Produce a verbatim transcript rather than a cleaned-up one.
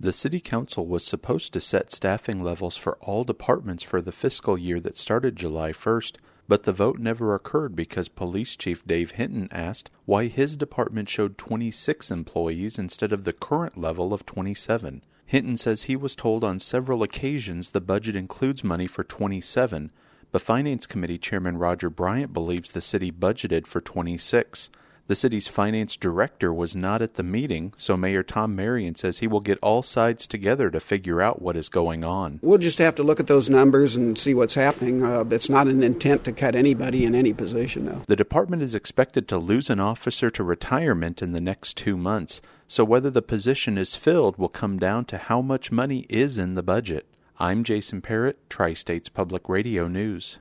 The City Council was supposed to set staffing levels for all departments for the fiscal year that started July first, but the vote never occurred because Police Chief Dave Hinton asked why his department showed twenty-six employees instead of the current level of twenty-seven. Hinton says he was told on several occasions the budget includes money for twenty-seven, but Finance Committee Chairman Roger Bryant believes the city budgeted for twenty-six. The city's finance director was not at the meeting, so Mayor Tom Marion says he will get all sides together to figure out what is going on. We'll just have to look at those numbers and see what's happening. Uh, it's not an intent to cut anybody in any position, though. The department is expected to lose an officer to retirement in the next two months, so whether the position is filled will come down to how much money is in the budget. I'm Jason Parrott, Tri-States Public Radio News.